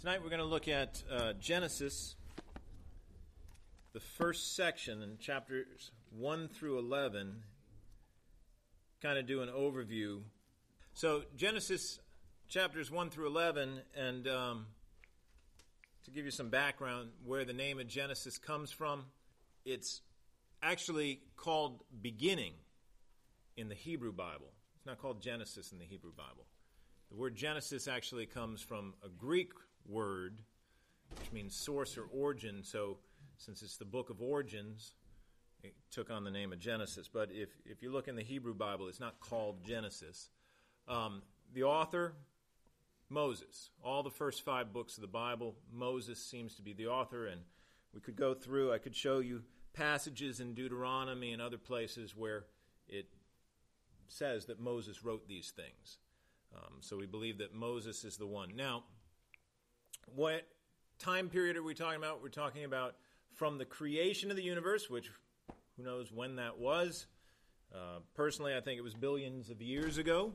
Tonight we're going to look at Genesis, the first section in chapters 1 through 11, kind of do an overview. So Genesis chapters 1 through 11, and to give you some background where the name of Genesis comes from, it's actually called beginning in the Hebrew Bible. It's not called Genesis in the Hebrew Bible. The word Genesis actually comes from a Greek word, which means source or origin. So since it's the book of origins, it took on the name of Genesis. But if you look in the Hebrew Bible, it's not called Genesis. The author, Moses. All the first 5 books of the Bible, Moses seems to be the author. And we could go through, I could show you passages in Deuteronomy and other places where it says that Moses wrote these things. So we believe that Moses is the one. Now, what time period are we talking about? We're talking about from the creation of the universe, which who knows when that was. Personally, I think it was billions of years ago,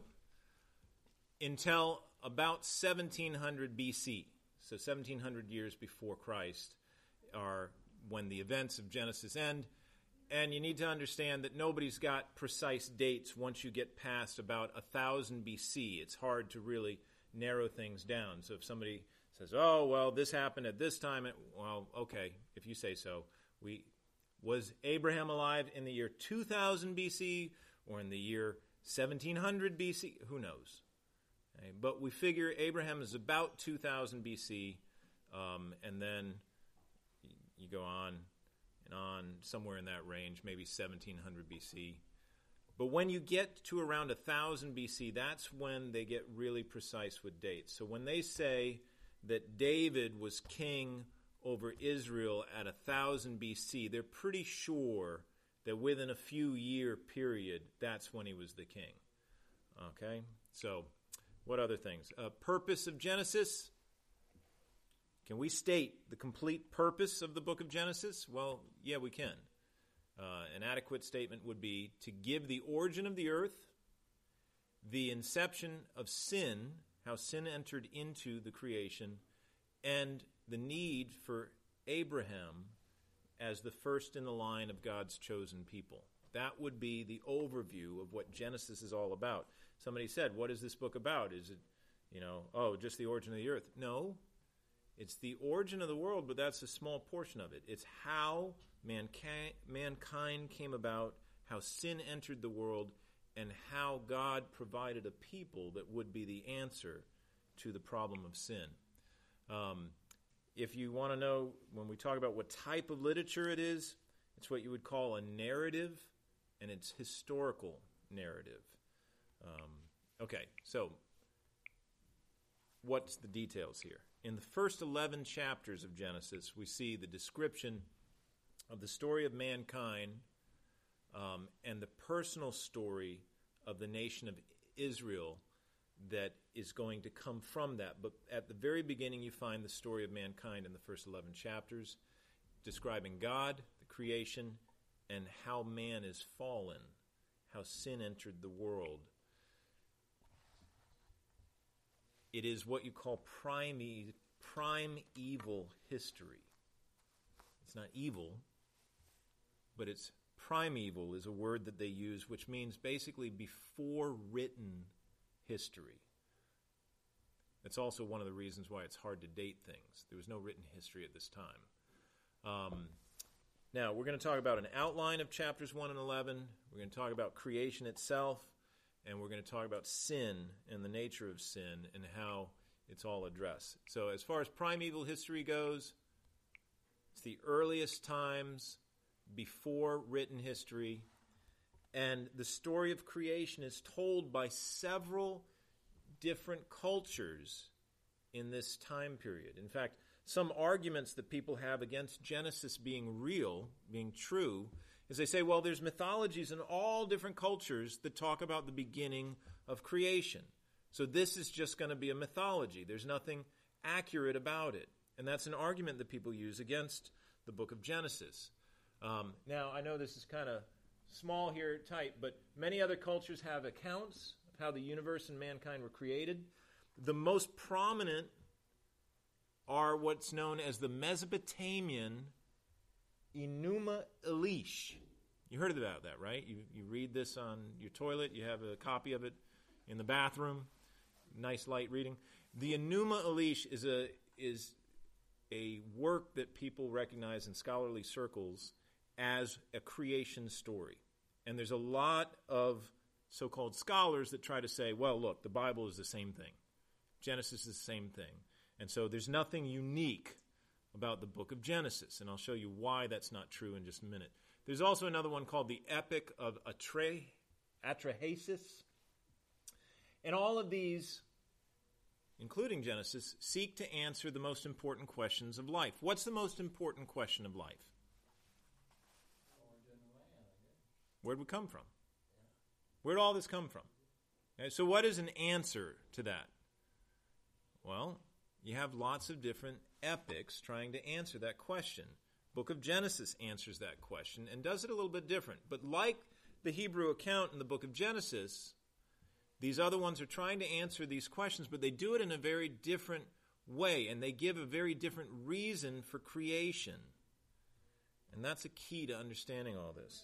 until about 1700 BC. So 1700 years before Christ are when the events of Genesis end. And you need to understand that nobody's got precise dates once you get past about 1000 BC. It's hard to really narrow things down. So if somebody says, oh, well, this happened at this time, well, okay, if you say so. Was Abraham alive in the year 2000 BC or in the year 1700 BC? Who knows? Okay, but we figure Abraham is about 2000 BC, and then you go on and on, somewhere in that range, maybe 1700 BC. But when you get to around 1000 BC, that's when they get really precise with dates. So when they say that David was king over Israel at 1000 BC, they're pretty sure that within a few year period, that's when he was the king. Okay? So, what other things? Purpose of Genesis. Can we state the complete purpose of the book of Genesis? Well, yeah, we can. An adequate statement would be to give the origin of the earth, the inception of sin, how sin entered into the creation, and the need for Abraham as the first in the line of God's chosen people. That would be the overview of what Genesis is all about. Somebody said, what is this book about? Is it, just the origin of the earth? No. It's the origin of the world, but that's a small portion of it. It's how mankind came about, how sin entered the world, and how God provided a people that would be the answer to the problem of sin. If you want to know, when we talk about what type of literature it is, it's what you would call a narrative, and it's historical narrative. Okay, so what's the details here? In the first 11 chapters of Genesis, we see the description of the story of mankind and the personal story of the nation of Israel that is going to come from that. But at the very beginning, you find the story of mankind in the first 11 chapters, describing God, the creation, and how man is fallen, how sin entered the world. It is what you call primeval history. It's not evil, but it's primeval is a word that they use, which means basically before written history. That's also one of the reasons why it's hard to date things. There was no written history at this time. Now, we're going to talk about an outline of chapters 1 and 11. We're going to talk about creation itself. And we're going to talk about sin and the nature of sin and how it's all addressed. So as far as primeval history goes, it's the earliest times before written history. And the story of creation is told by several different cultures in this time period. In fact, some arguments that people have against Genesis being real, being true, is they say, well, there's mythologies in all different cultures that talk about the beginning of creation. So this is just going to be a mythology. There's nothing accurate about it. And that's an argument that people use against the book of Genesis. Now, I know this is kind of small here, tight, but many other cultures have accounts of how the universe and mankind were created. The most prominent are what's known as the Mesopotamian Enuma Elish. You heard about that, right? You read this on your toilet. You have a copy of it in the bathroom. Nice light reading. The Enuma Elish is a work that people recognize in scholarly circles as a creation story. And there's a lot of so-called scholars that try to say, well, look, the Bible is the same thing. Genesis is the same thing. And so there's nothing unique about the book of Genesis. And I'll show you why that's not true in just a minute. There's also another one called the Epic of Atrahasis. And all of these, including Genesis, seek to answer the most important questions of life. What's the most important question of life? Where'd we come from? Where'd all this come from? Okay, so what is an answer to that? Well, you have lots of different epics trying to answer that question. Book of Genesis answers that question and does it a little bit different. But like the Hebrew account in the book of Genesis, these other ones are trying to answer these questions, but they do it in a very different way, and they give a very different reason for creation. And that's a key to understanding all this.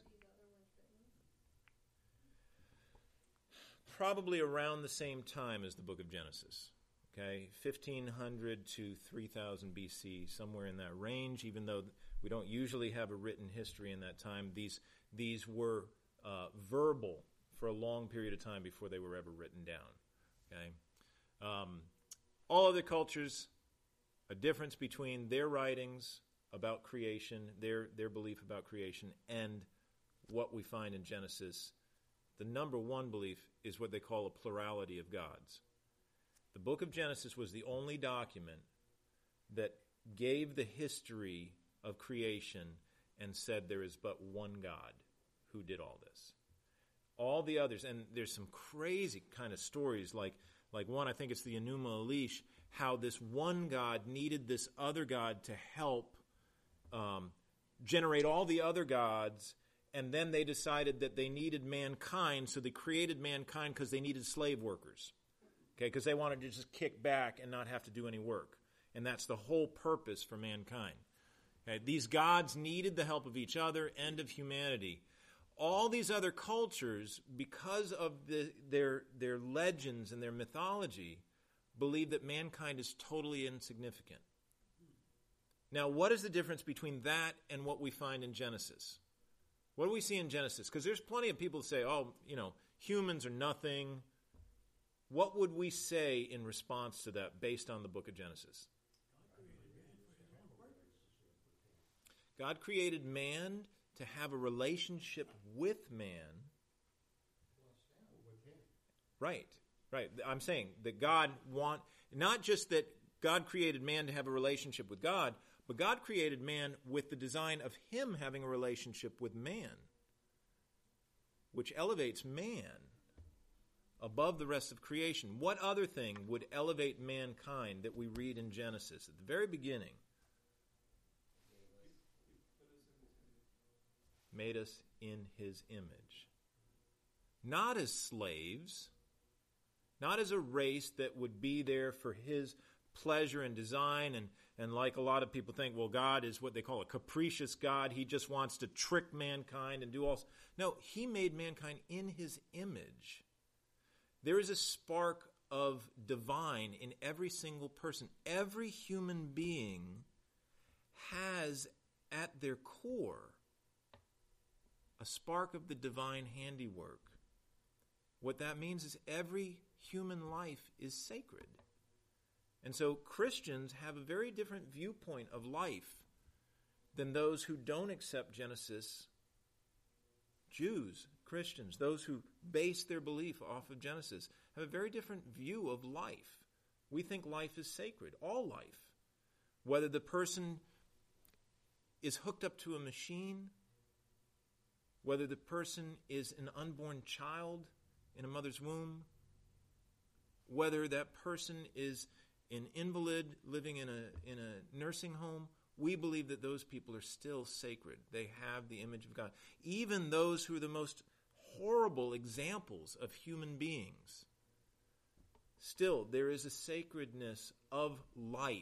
Probably around the same time as the book of Genesis. Okay, 1500 to 3000 BC, somewhere in that range, even though we don't usually have a written history in that time. These were verbal for a long period of time before they were ever written down. Okay, all other cultures, a difference between their writings about creation, their belief about creation, and what we find in Genesis. The number one belief is what they call a plurality of gods. The book of Genesis was the only document that gave the history of creation and said there is but one God who did all this. All the others, and there's some crazy kind of stories, like one, I think it's the Enuma Elish, how this one God needed this other God to help generate all the other gods, and then they decided that they needed mankind, so they created mankind because they needed slave workers. Okay, because they wanted to just kick back and not have to do any work. And that's the whole purpose for mankind. Okay, these gods needed the help of each other and of humanity. All these other cultures, because of their legends and their mythology, believe that mankind is totally insignificant. Now, what is the difference between that and what we find in Genesis? What do we see in Genesis? Because there's plenty of people who say, humans are nothing. What would we say in response to that based on the book of Genesis? God created man to have a relationship with man. Right. I'm saying that not just that God created man to have a relationship with God, but God created man with the design of him having a relationship with man, which elevates man above the rest of creation. What other thing would elevate mankind that we read in Genesis at the very beginning? Made us in his image. Not as slaves, not as a race that would be there for his pleasure and design, and like a lot of people think, well, God is what they call a capricious God. He just wants to trick mankind and do all. No, he made mankind in his image. There is a spark of divine in every single person. Every human being has at their core a spark of the divine handiwork. What that means is every human life is sacred. And so Christians have a very different viewpoint of life than those who don't accept Genesis. Jews, Christians, those who base their belief off of Genesis, have a very different view of life. We think life is sacred, all life. Whether the person is hooked up to a machine, whether the person is an unborn child in a mother's womb, whether that person is an invalid living in a nursing home, we believe that those people are still sacred. They have the image of God. Even those who are the most horrible examples of human beings, still there is a sacredness of life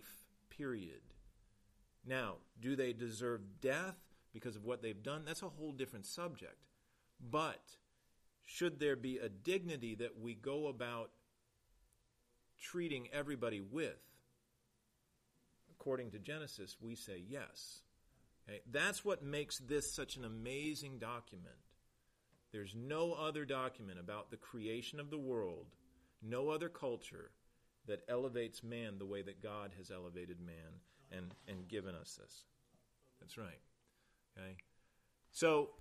period. Now, do they deserve death because of what they've done? That's a whole different subject. But should there be a dignity that we go about treating everybody with? According to Genesis, we say yes. Okay? That's what makes this such an amazing document. There's no other document about the creation of the world, no other culture that elevates man the way that God has elevated man and given us this. That's right. Okay? So,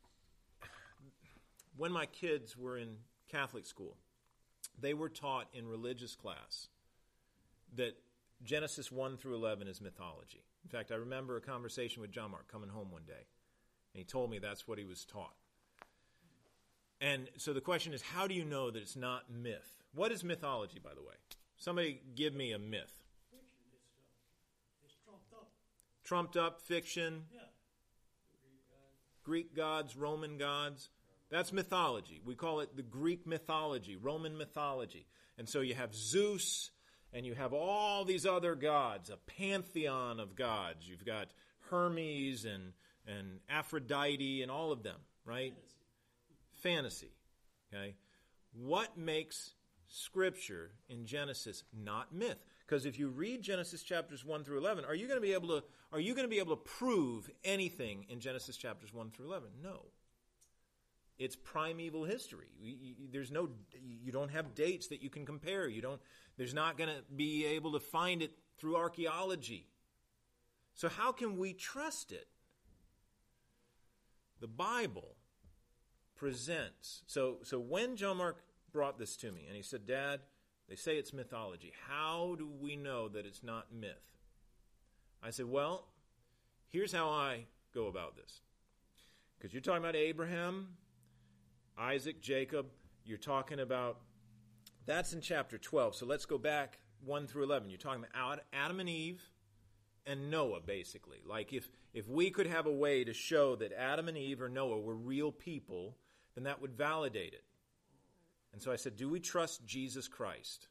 when my kids were in Catholic school, they were taught in religious class that Genesis 1 through 11 is mythology. In fact, I remember a conversation with John Mark coming home one day, and he told me that's what he was taught. And so the question is, how do you know that it's not myth? What is mythology, by the way? Somebody give me a myth. Fiction. It's trumped up. Trumped up fiction. Yeah. Greek gods, Roman gods. That's mythology. We call it the Greek mythology, Roman mythology. And so you have Zeus, and you have all these other gods, a pantheon of gods. You've got Hermes and Aphrodite and all of them, right? Fantasy. Okay? What makes Scripture in Genesis not myth? Because if you read Genesis chapters 1 through 11, are you going to be able to prove anything in Genesis chapters 1 through 11? No. It's primeval history. You don't have dates that you can compare. There's not going to be able to find it through archaeology. So how can we trust it? The Bible presents. So when John Mark brought this to me and he said, "Dad, they say it's mythology. How do we know that it's not myth?" I said, well, here's how I go about this. Because you're talking about Abraham, Isaac, Jacob. You're talking about, that's in chapter 12. So let's go back 1 through 11. You're talking about Adam and Eve and Noah, basically. Like if we could have a way to show that Adam and Eve or Noah were real people, then that would validate it. And so I said, do we trust Jesus Christ?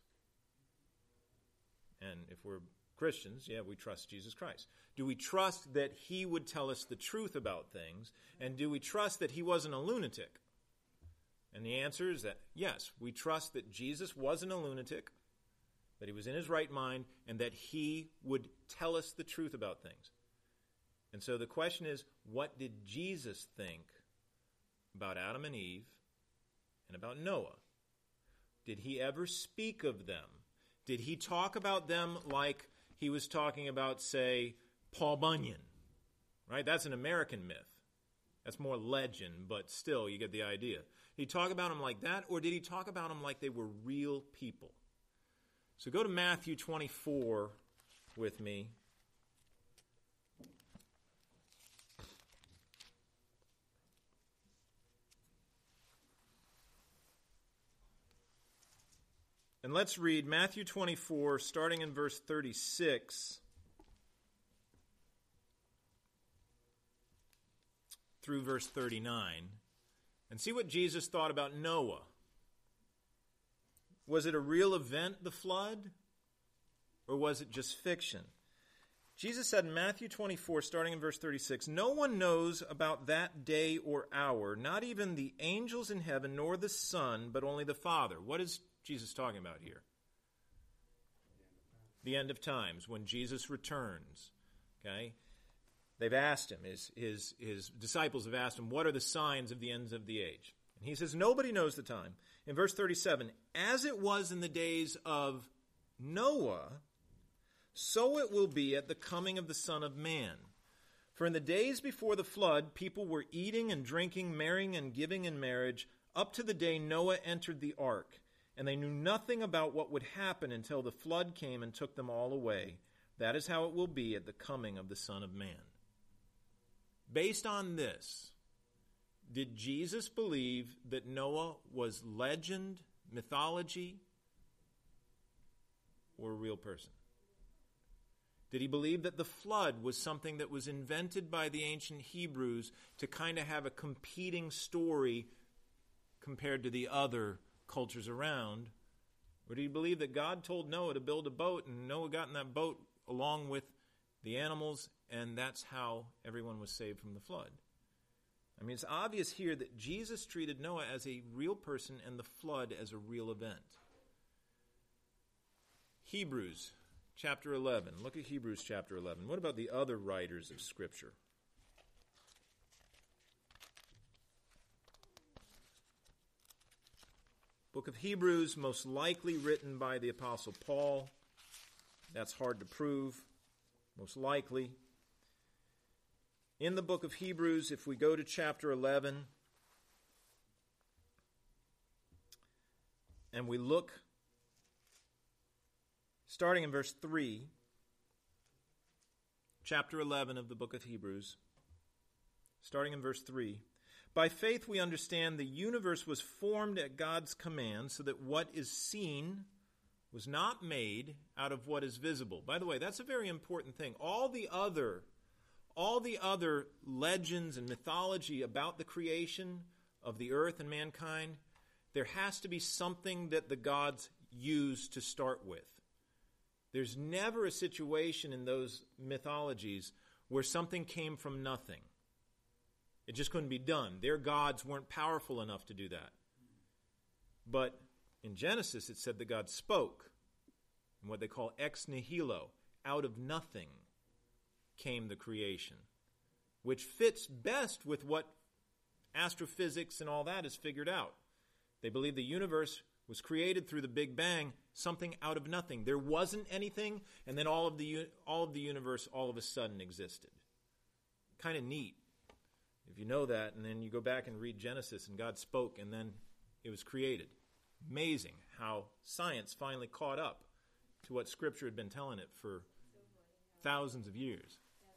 And if we're Christians, yeah, we trust Jesus Christ. Do we trust that he would tell us the truth about things? And do we trust that he wasn't a lunatic? And the answer is that, yes, we trust that Jesus wasn't a lunatic, that he was in his right mind, and that he would tell us the truth about things. And so the question is, what did Jesus think about Adam and Eve and about Noah? Did he ever speak of them? Did he talk about them like he was talking about, say, Paul Bunyan? Right? That's an American myth. That's more legend, but still, you get the idea. Did he talk about them like that, or did he talk about them like they were real people? So go to Matthew 24 with me. And let's read Matthew 24, starting in verse 36 through verse 39, and see what Jesus thought about Noah. Was it a real event, the flood, or was it just fiction? Jesus said in Matthew 24, starting in verse 36, "No one knows about that day or hour, not even the angels in heaven, nor the Son, but only the Father." What is Jesus talking about here? The end of times, when Jesus returns. Okay? They've asked him, his disciples have asked him, what are the signs of the ends of the age? And he says, nobody knows the time. In verse 37, as it was in the days of Noah, so it will be at the coming of the Son of Man. For in the days before the flood, people were eating and drinking, marrying and giving in marriage, up to the day Noah entered the ark. And they knew nothing about what would happen until the flood came and took them all away. That is how it will be at the coming of the Son of Man. Based on this, did Jesus believe that Noah was legend, mythology, or a real person? Did he believe that the flood was something that was invented by the ancient Hebrews to kind of have a competing story compared to the other cultures around? Or did he believe that God told Noah to build a boat and Noah got in that boat along with the animals, and that's how everyone was saved from the flood. I mean, it's obvious here that Jesus treated Noah as a real person and the flood as a real event. Hebrews chapter 11. Look at Hebrews chapter 11. What about the other writers of Scripture? Book of Hebrews, most likely written by the Apostle Paul. That's hard to prove, most likely. In the book of Hebrews, if we go to chapter 11, and we look, starting in verse 3, chapter 11 of the book of Hebrews, starting in verse 3, by faith we understand the universe was formed at God's command, so that what is seen was not made out of what is visible. By the way, that's a very important thing. All the other legends and mythology about the creation of the earth and mankind, there has to be something that the gods used to start with. There's never a situation in those mythologies where something came from nothing. It just couldn't be done. Their gods weren't powerful enough to do that. But in Genesis, it said that God spoke. And what they call ex nihilo, out of nothing, came the creation, which fits best with what astrophysics and all that has figured out. They believe the universe was created through the Big Bang, something out of nothing. There wasn't anything, and then all of the universe all of a sudden existed. Kind of neat. If you know that, and then you go back and read Genesis, and God spoke, and then it was created. Amazing how science finally caught up to what Scripture had been telling it for thousands of years.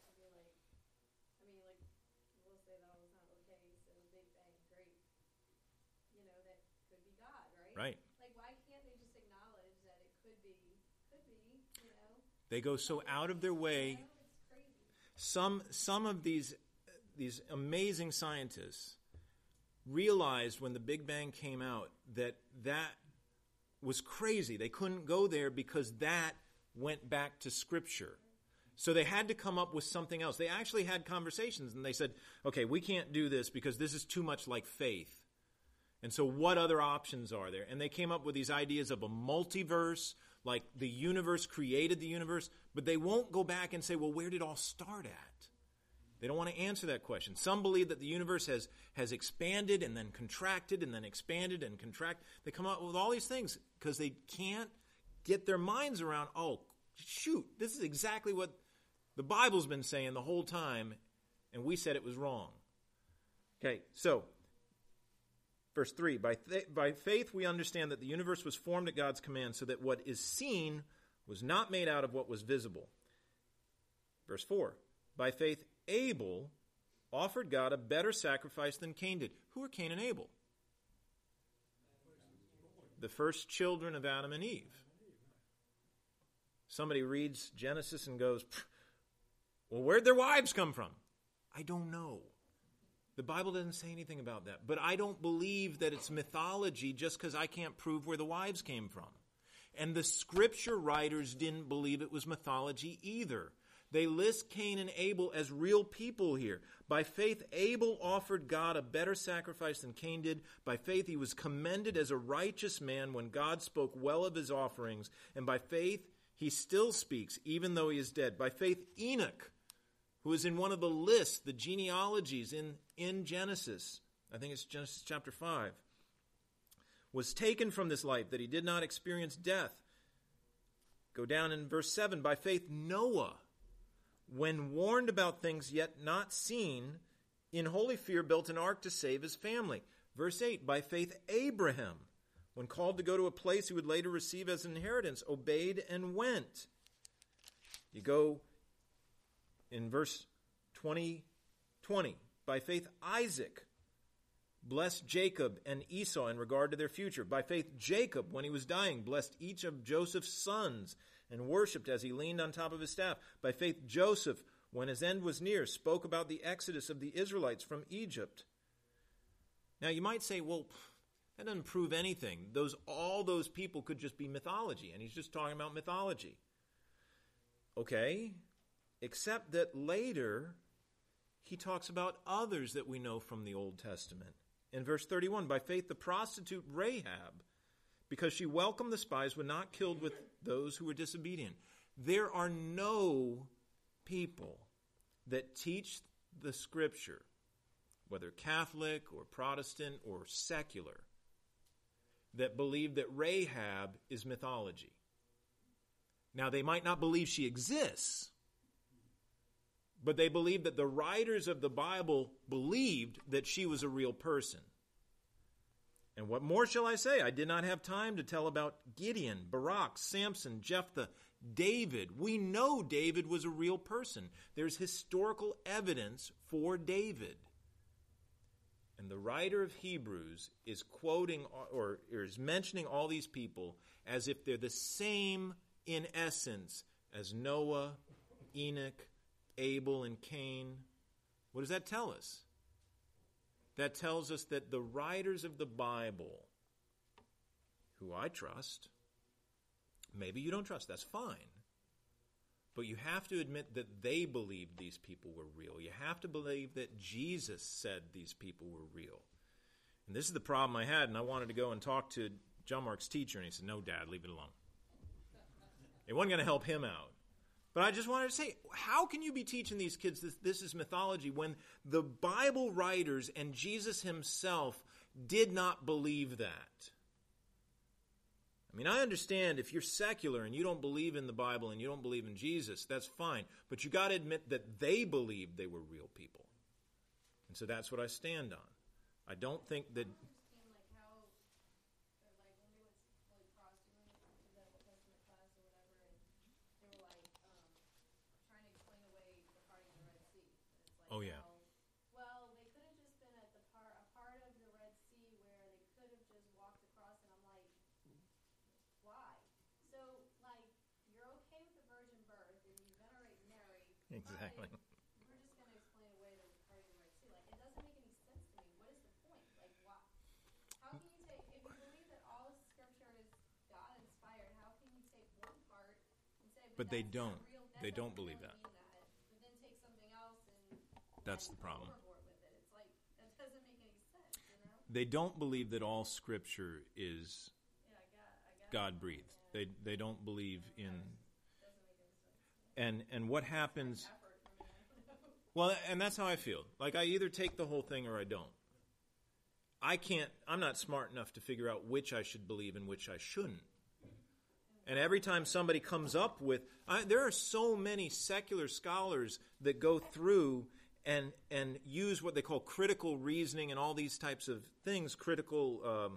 We'll say that all the time, okay, so Big Bang, great. That could be God, right? Right. Why can't they just acknowledge that it could be, They go so out of their way. It's crazy. Some of these amazing scientists realized when the Big Bang came out that was crazy. They couldn't go there because that went back to Scripture. So they had to come up with something else. They actually had conversations, and they said, okay, we can't do this because this is too much like faith. And so what other options are there? And they came up with these ideas of a multiverse, like the universe created the universe, but they won't go back and say, well, where did it all start at? They don't want to answer that question. Some believe that the universe has expanded and then contracted and then expanded and contracted. They come up with all these things because they can't get their minds around, oh, shoot, this is exactly what the Bible's been saying the whole time, and we said it was wrong. Okay, so, verse 3, by faith we understand that the universe was formed at God's command, so that what is seen was not made out of what was visible. Verse 4, by faith Abel offered God a better sacrifice than Cain did. Who are Cain and Abel? The first children of Adam and Eve. Somebody reads Genesis and goes, well, where'd their wives come from? I don't know. The Bible doesn't say anything about that. But I don't believe that it's mythology just because I can't prove where the wives came from. And the Scripture writers didn't believe it was mythology either. They list Cain and Abel as real people here. By faith, Abel offered God a better sacrifice than Cain did. By faith, he was commended as a righteous man when God spoke well of his offerings. And by faith, he still speaks, even though he is dead. By faith, Enoch, who is in one of the lists, the genealogies in Genesis, I think it's Genesis chapter 5, was taken from this life, that he did not experience death. Go down in verse 7. By faith, Noah, when warned about things yet not seen, in holy fear built an ark to save his family. Verse 8, by faith Abraham, when called to go to a place he would later receive as an inheritance, obeyed and went. You go in verse 20, by faith Isaac blessed Jacob and Esau in regard to their future. By faith Jacob, when he was dying, blessed each of Joseph's sons and worshipped as he leaned on top of his staff. By faith Joseph, when his end was near, spoke about the exodus of the Israelites from Egypt. Now you might say, well, that doesn't prove anything. All those people could just be mythology, and he's just talking about mythology. Okay, except that later he talks about others that we know from the Old Testament. In verse 31, by faith the prostitute Rahab, because she welcomed the spies, was not killed with those who were disobedient. There are no people that teach the Scripture, whether Catholic or Protestant or secular, that believe that Rahab is mythology. Now, they might not believe she exists, but they believe that the writers of the Bible believed that she was a real person. And what more shall I say? I did not have time to tell about Gideon, Barak, Samson, Jephthah, David. We know David was a real person. There's historical evidence for David. And the writer of Hebrews is quoting or is mentioning all these people as if they're the same in essence as Noah, Enoch, Abel, and Cain. What does that tell us? That tells us that the writers of the Bible, who I trust, maybe you don't trust, that's fine. But you have to admit that they believed these people were real. You have to believe that Jesus said these people were real. And this is the problem I had, and I wanted to go and talk to John Mark's teacher, and he said, no, Dad, leave it alone. It wasn't going to help him out. But I just wanted to say, how can you be teaching these kids this is mythology when the Bible writers and Jesus himself did not believe that? I mean, I understand if you're secular and you don't believe in the Bible and you don't believe in Jesus, that's fine. But you got to admit that they believed they were real people. And so that's what I stand on. I don't think that... Oh, yeah. Well, they could have just been at a part of the Red Sea where they could have just walked across, and I'm like, why? So, like, you're okay with the virgin birth, and you venerate Mary. Exactly. We're just going to explain away the part of the Red Sea. Like, it doesn't make any sense to me. What is the point? Like, why? How can you take, if you believe that all of Scripture is God-inspired, how can you take one part and say, but they don't. Real, they don't believe that. That's the problem. It's like, that doesn't make any sense, you know? They don't believe that all Scripture is God-breathed. They don't believe in... And what happens... Well, and that's how I feel. Like, I either take the whole thing or I don't. I'm not smart enough to figure out which I should believe and which I shouldn't. And every time somebody comes up with... there are so many secular scholars that go through and use what they call critical reasoning and all these types of things. Critical...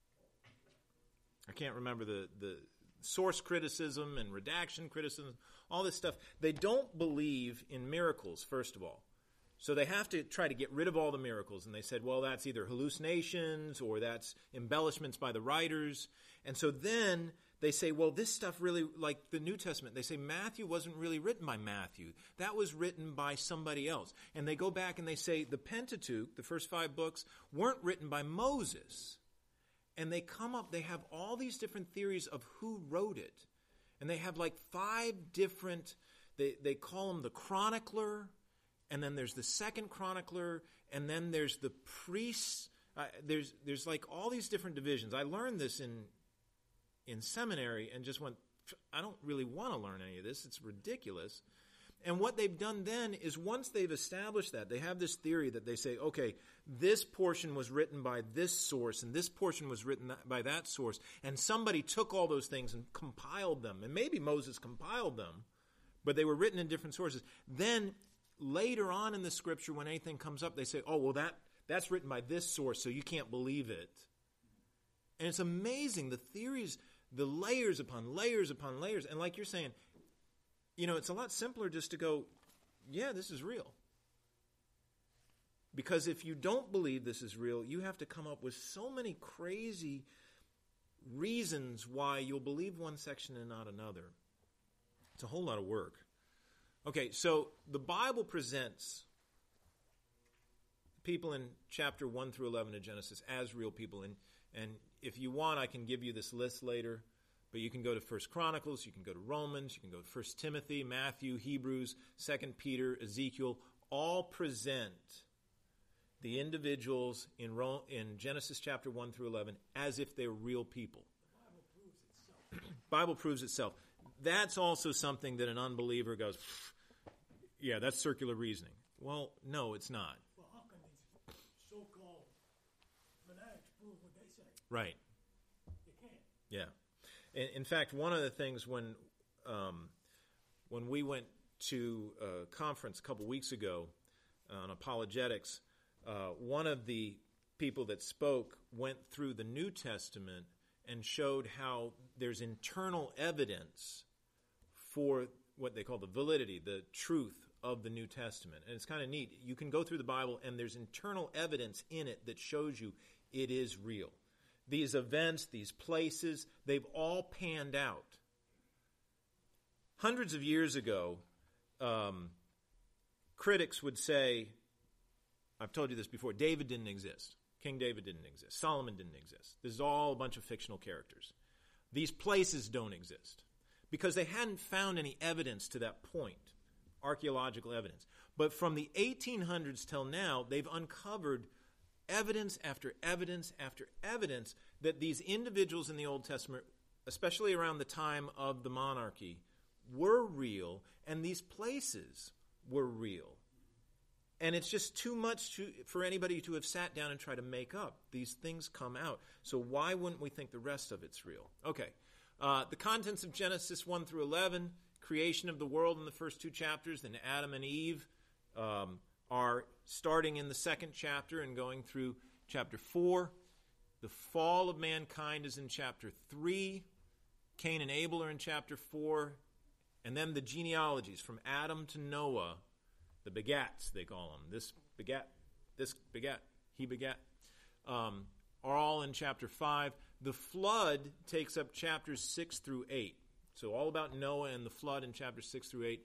I can't remember the source criticism and redaction criticism, all this stuff. They don't believe in miracles, first of all. So they have to try to get rid of all the miracles. And they said, well, that's either hallucinations or that's embellishments by the writers. And so then they say, well, this stuff really, like the New Testament, they say Matthew wasn't really written by Matthew. That was written by somebody else. And they go back and they say the Pentateuch, the first 5 books, weren't written by Moses. And they come up, they have all these different theories of who wrote it. And they have like 5 different, they call them the chronicler, and then there's the second chronicler, and then there's the priests. There's like all these different divisions. I learned this in seminary and just went, I don't really want to learn any of this. It's ridiculous. And what they've done then is once they've established that, they have this theory that they say, okay, this portion was written by this source and this portion was written by that source. And somebody took all those things and compiled them. And maybe Moses compiled them, but they were written in different sources. Then later on in the Scripture, when anything comes up, they say, oh, well, that's written by this source, so you can't believe it. And it's amazing, the theories, the layers upon layers upon layers. And like you're saying, you know, it's a lot simpler just to go, yeah, this is real. Because if you don't believe this is real, you have to come up with so many crazy reasons why you'll believe one section and not another. It's a whole lot of work. Okay, so the Bible presents people in chapter 1 through 11 of Genesis as real people. And if you want, I can give you this list later. But you can go to 1 Chronicles, you can go to Romans, you can go to 1 Timothy, Matthew, Hebrews, 2 Peter, Ezekiel, all present the individuals in Genesis chapter 1 through 11 as if they're real people. Bible proves itself. That's also something that an unbeliever goes, yeah, that's circular reasoning. Well, no, it's not. Well, how can these so-called fanatics prove what they say? Right. You can't. Yeah. In fact, one of the things when we went to a conference a couple weeks ago on apologetics, one of the people that spoke went through the New Testament and showed how there's internal evidence for what they call the validity, the truth of the New Testament. And it's kind of neat. You can go through the Bible and there's internal evidence in it that shows you it is real. These events, these places, they've all panned out. Hundreds of years ago, critics would say, I've told you this before, David didn't exist. King David didn't exist. Solomon didn't exist. This is all a bunch of fictional characters. These places don't exist because they hadn't found any evidence to that point, archaeological evidence. But from the 1800s till now, they've uncovered evidence after evidence after evidence that these individuals in the Old Testament, especially around the time of the monarchy, were real, and these places were real. And it's just too much for anybody to have sat down and tried to make up. These things come out. So why wouldn't we think the rest of it's real? Okay. The contents of Genesis 1 through 11, creation of the world in the first two chapters, then Adam and Eve are starting in the second chapter and going through chapter 4. The fall of mankind is in chapter 3. Cain and Abel are in chapter 4. And then the genealogies from Adam to Noah, the begats, they call them. This begat, he begat, are all in chapter 5. The flood takes up chapters 6 through 8. So all about Noah and the flood in chapters 6 through 8.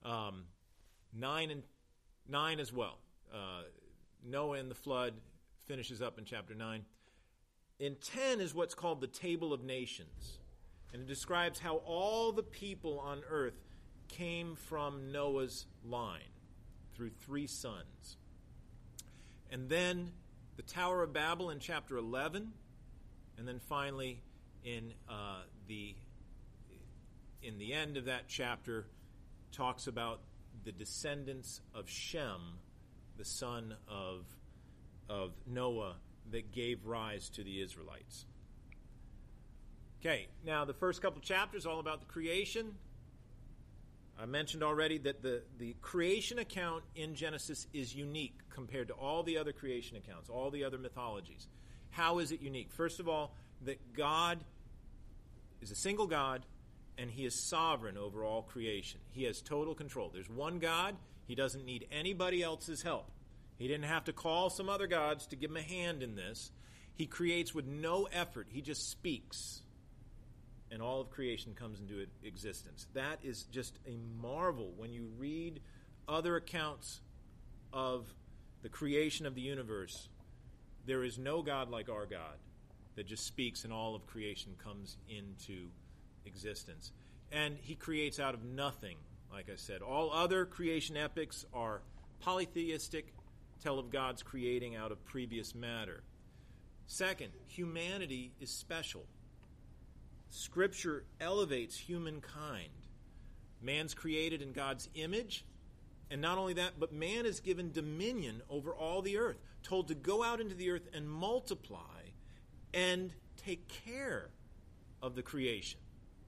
9 as well. Noah and the flood finishes up in chapter 9. In 10 is what's called the Table of Nations. And it describes how all the people on earth came from Noah's line through 3 sons. And then the Tower of Babel in chapter 11. And then finally in the end of that chapter talks about the descendants of Shem, the son of Noah, that gave rise to the Israelites. Okay, now the first couple chapters all about the creation. I mentioned already that the creation account in Genesis is unique compared to all the other creation accounts, all the other mythologies. How is it unique? First of all, that God is a single God, and he is sovereign over all creation. He has total control. There's one God. He doesn't need anybody else's help. He didn't have to call some other gods to give him a hand in this. He creates with no effort. He just speaks, and all of creation comes into existence. That is just a marvel when you read other accounts of the creation of the universe. There is no God like our God that just speaks and all of creation comes into existence. And he creates out of nothing, like I said. All other creation epics are polytheistic, tell of God's creating out of previous matter. Second, humanity is special. Scripture elevates humankind. Man's created in God's image, and not only that, but man is given dominion over all the earth, told to go out into the earth and multiply and take care of the creation.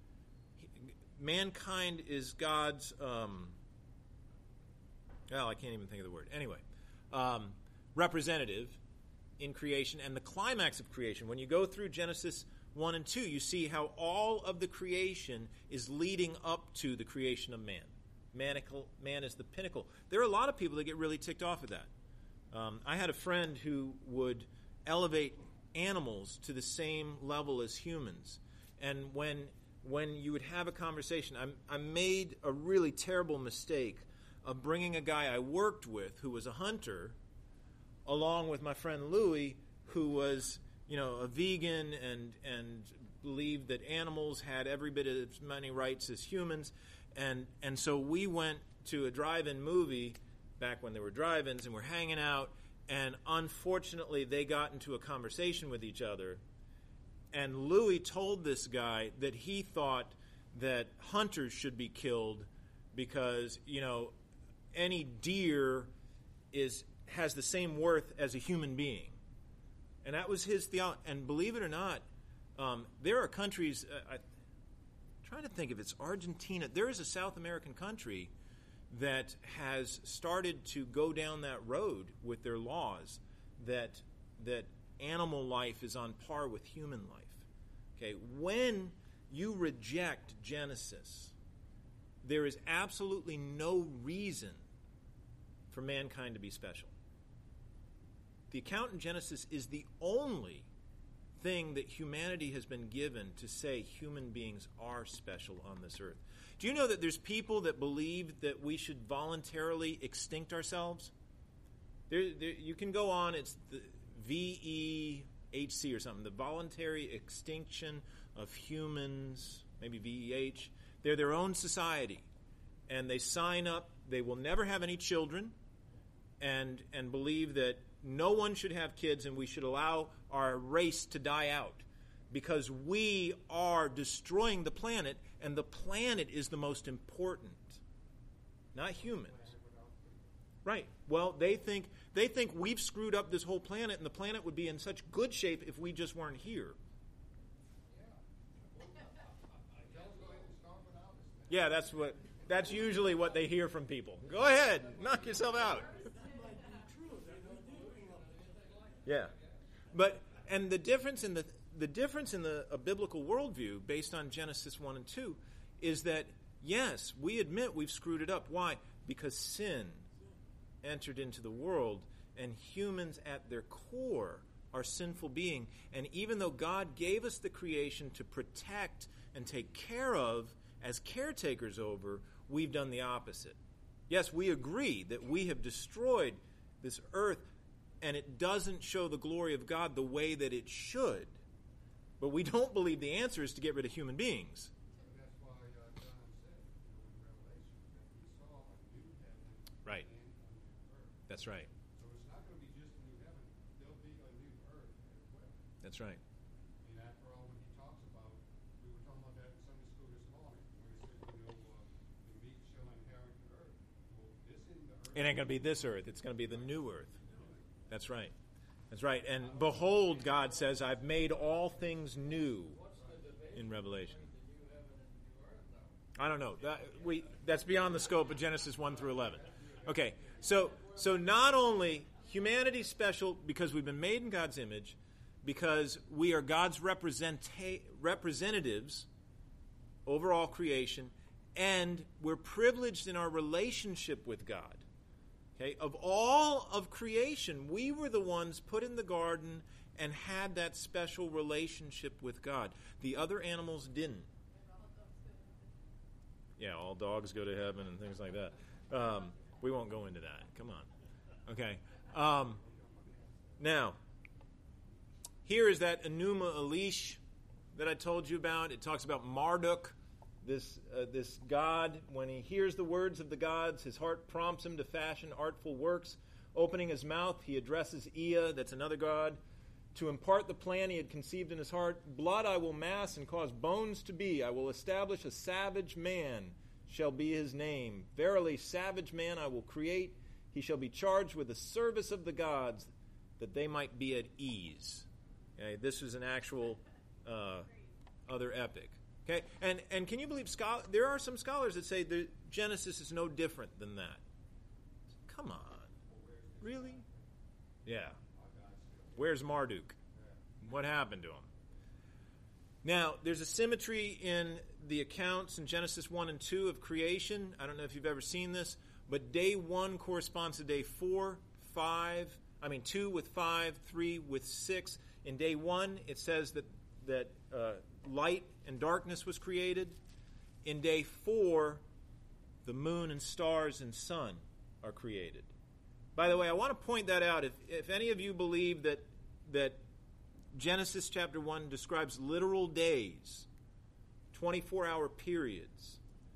Mankind is God's, I can't even think of the word. Anyway, representative in creation, and the climax of creation. When you go through Genesis 1 and 2, you see how all of the creation is leading up to the creation of man. Man is the pinnacle. There are a lot of people that get really ticked off at that. I had a friend who would elevate animals to the same level as humans. And when you would have a conversation, I made a really terrible mistake of bringing a guy I worked with who was a hunter along with my friend Louie, who was, a vegan and believed that animals had every bit as many rights as humans. And so we went to a drive-in movie back when there were drive-ins, and we're hanging out, and unfortunately they got into a conversation with each other. And Louis told this guy that he thought that hunters should be killed because, any deer has the same worth as a human being. And that was his theology. And believe it or not, there are countries, I'm trying to think if it's Argentina. There is a South American country that has started to go down that road with their laws that animal life is on par with human life. Okay, when you reject Genesis, there is absolutely no reason for mankind to be special. The account in Genesis is the only thing that humanity has been given to say human beings are special on this earth. Do you know that there's people that believe that we should voluntarily extinct ourselves? You can go on, it's the VEHC or something, the Voluntary Extinction of Humans, maybe VEH. They're their own society, and they sign up. They will never have any children, and believe that no one should have kids, and we should allow our race to die out because we are destroying the planet, and the planet is the most important, not humans. Right. Well, they think we've screwed up this whole planet, and the planet would be in such good shape if we just weren't here. Yeah, that's usually what they hear from people. Go ahead, knock yourself out. Yeah, and the difference in a biblical worldview based on Genesis 1 and 2 is that yes, we admit we've screwed it up. Why? Because sin entered into the world, and humans at their core are sinful beings. And even though God gave us the creation to protect and take care of as caretakers over, we've done the opposite. Yes, we agree that we have destroyed this earth, and it doesn't show the glory of God the way that it should. But we don't believe the answer is to get rid of human beings. And that's why John said, in Revelation, that he saw a new heaven Right. and a new earth. That's right. So it's not going to be just a new heaven. There'll be a new earth as well. That's right. I mean, after all, when he talks about, we were talking about that in Sunday school this morning, when he said, the meek shall inherit the earth. Well, this isn't the earth. It ain't going to be this earth. It's going to be the new earth. That's right. That's right. And behold, God says, I've made all things new in Revelation. I don't know. That's beyond the scope of Genesis 1 through 11. Okay, so not only humanity's special because we've been made in God's image, because we are God's representatives over all creation, and we're privileged in our relationship with God. Okay, of all of creation, we were the ones put in the garden and had that special relationship with God. The other animals didn't. Yeah, all dogs go to heaven and things like that. We won't go into that. Come on. Okay. Now, here is that Enuma Elish that I told you about. It talks about Marduk. This god, when he hears the words of the gods, his heart prompts him to fashion artful works. Opening his mouth, he addresses Ea, that's another god, to impart the plan he had conceived in his heart. Blood I will mass and cause bones to be. I will establish a savage man, shall be his name. Verily, savage man I will create. He shall be charged with the service of the gods, that they might be at ease. Okay, this is an actual other epic. Okay, and can you believe there are some scholars that say that Genesis is no different than that? Come on. Really? Yeah. Where's Marduk? What happened to him? Now, there's a symmetry in the accounts in Genesis 1 and 2 of creation. I don't know if you've ever seen this, but day 1 corresponds to day 4, 2 with 5, 3 with 6. In day 1, it says that light and darkness was created. In day 4, the moon and stars and sun are created. By the way, I want to point that out. If any of you believe that Genesis chapter 1 describes literal days, 24-hour periods.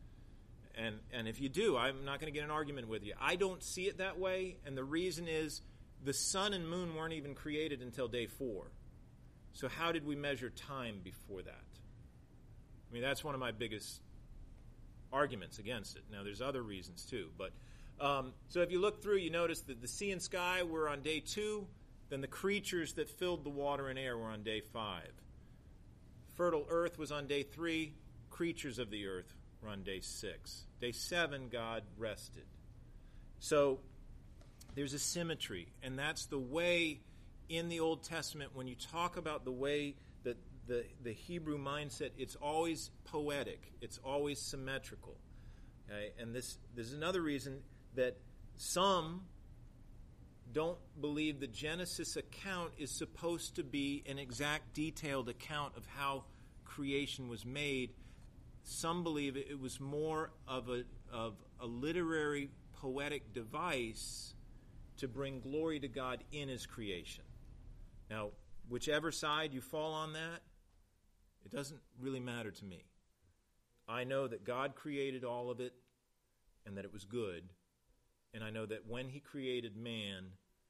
And if you do, I'm not going to get an argument with you. I don't see it that way, and the reason is the sun and moon weren't even created until day 4. So how did we measure time before that? I mean, that's one of my biggest arguments against it. Now, there's other reasons too. But so if you look through, you notice that the sea and sky were on day 2. Then the creatures that filled the water and air were on day 5. Fertile earth was on day 3. Creatures of the earth were on day 6. Day 7, God rested. So there's a symmetry, and that's the way in the Old Testament when you talk about the way that the Hebrew mindset, it's always poetic, it's always symmetrical. Okay? And this is another reason that some don't believe the Genesis account is supposed to be an exact detailed account of how creation was made. Some believe it was more of a literary, poetic device to bring glory to God in his creation. Now, whichever side you fall on that, it doesn't really matter to me. I know that God created all of it and that it was good. And I know that when he created man,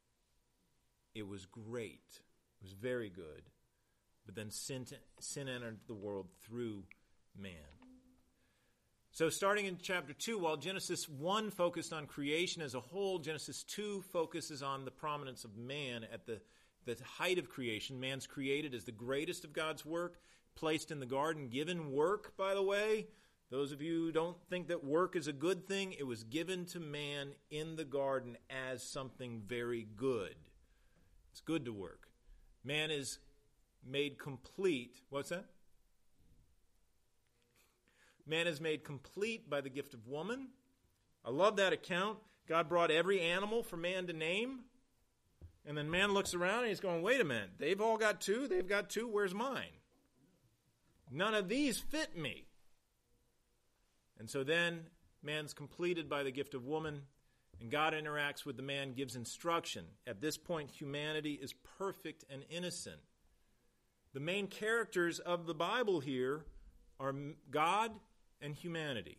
it was great. It was very good. But then sin entered the world through man. So starting in chapter 2, while Genesis 1 focused on creation as a whole, Genesis 2 focuses on the prominence of man at the height of creation. Man's created as the greatest of God's work, placed in the garden, given work, by the way. Those of you who don't think that work is a good thing, it was given to man in the garden as something very good. It's good to work. Man is made complete. What's that? Man is made complete by the gift of woman. I love that account. God brought every animal for man to name. And then man looks around and he's going, wait a minute, they've all got 2, they've got 2, where's mine? None of these fit me. And so then man's completed by the gift of woman, and God interacts with the man, gives instruction. At this point, humanity is perfect and innocent. The main characters of the Bible here are God and humanity.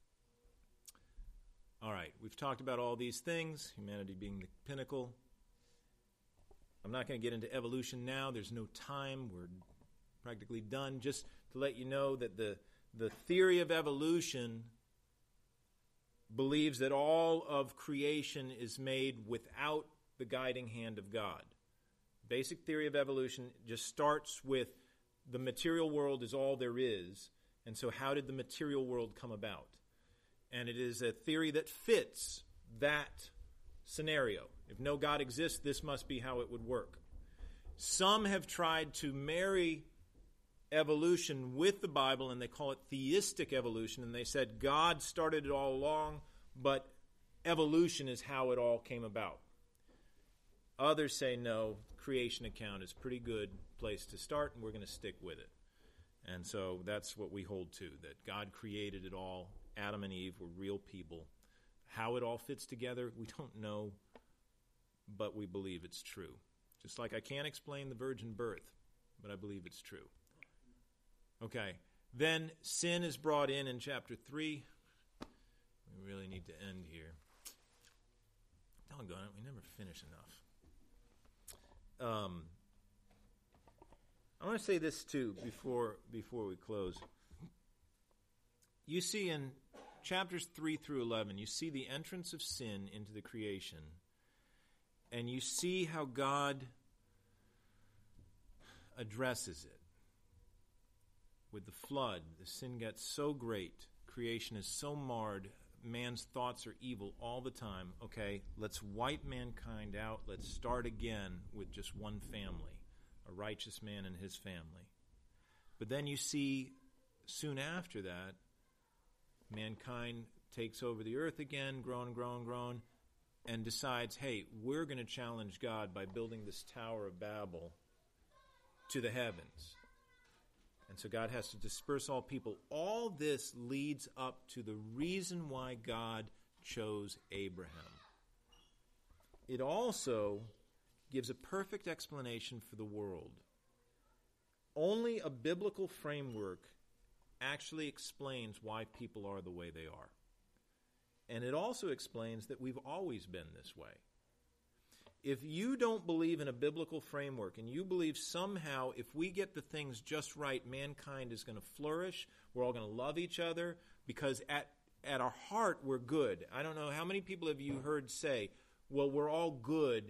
All right, we've talked about all these things, humanity being the pinnacle. I'm not going to get into evolution now. There's no time. We're practically done. Just to let you know that the theory of evolution believes that all of creation is made without the guiding hand of God. Basic theory of evolution just starts with the material world is all there is. And so how did the material world come about? And it is a theory that fits that scenario. If no God exists, this must be how it would work. Some have tried to marry evolution with the Bible, and they call it theistic evolution, and they said God started it all along, but evolution is how it all came about. Others say no, creation account is a pretty good place to start, and we're going to stick with it. And so that's what we hold to, that God created it all. Adam and Eve were real people. How it all fits together, we don't know, but we believe it's true. Just like I can't explain the virgin birth, but I believe it's true. Okay, then sin is brought in chapter 3. We really need to end here. Doggone it, we never finish enough. I want to say this too before we close. You see in chapters 3 through 11, you see the entrance of sin into the creation, and you see how God addresses it. With the flood, the sin gets so great, creation is so marred, man's thoughts are evil all the time. Okay, let's wipe mankind out. Let's start again with just one family, a righteous man and his family. But then you see, soon after that, mankind takes over the earth again, grown, and decides, hey, we're going to challenge God by building this Tower of Babel to the heavens. And so God has to disperse all people. All this leads up to the reason why God chose Abraham. It also gives a perfect explanation for the world. only a biblical framework actually explains why people are the way they are. And it also explains that we've always been this way. If you don't believe in a biblical framework and you believe somehow if we get the things just right, mankind is going to flourish, we're all going to love each other, because at our heart we're good. I don't know, how many people have you heard say, well, we're all good,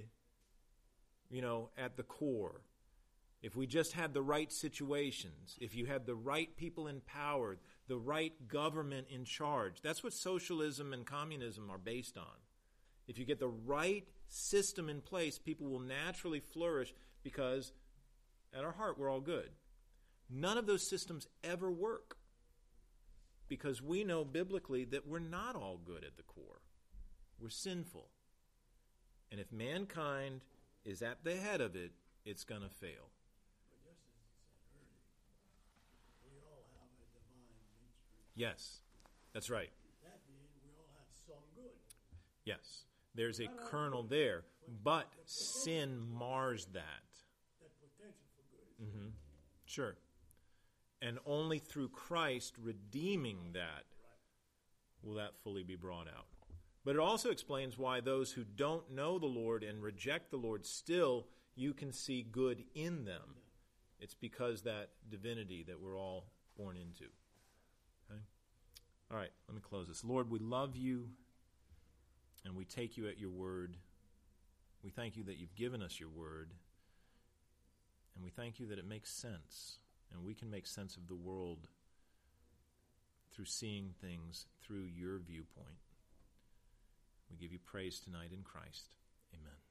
at the core. If we just had the right situations, if you had the right people in power, the right government in charge. That's what socialism and communism are based on. If you get the right system in place, people will naturally flourish because at our heart we're all good. None of those systems ever work because we know biblically that we're not all good at the core. We're sinful. And if mankind is at the head of it, it's going to fail. But just as you said earlier, we all have a divine nature. Yes, that's right. That means we all have some good. Yes, there's a kernel there, but sin mars that. That potential for good is Sure. And only through Christ redeeming that will that fully be brought out. But it also explains why those who don't know the Lord and reject the Lord, still you can see good in them. It's because that divinity that we're all born into. Okay? All right, let me close this. Lord, we love you and we take you at your word. We thank you that you've given us your word. And we thank you that it makes sense. And we can make sense of the world through seeing things through your viewpoint. We give you praise tonight in Christ. Amen.